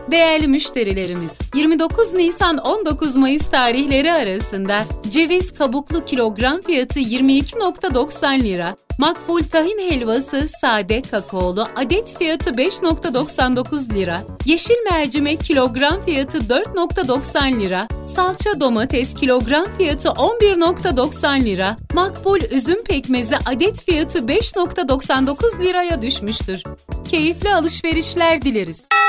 Değerli müşterilerimiz, 29 Nisan-19 Mayıs tarihleri arasında ceviz kabuklu kilogram fiyatı 22,90 lira, makbul tahin helvası sade kakaolu adet fiyatı 5,99 lira, yeşil mercimek kilogram fiyatı 4,90 lira, salça domates kilogram fiyatı 11,90 lira, makbul üzüm pekmezi adet fiyatı 5,99 liraya düşmüştür. Keyifli alışverişler dileriz.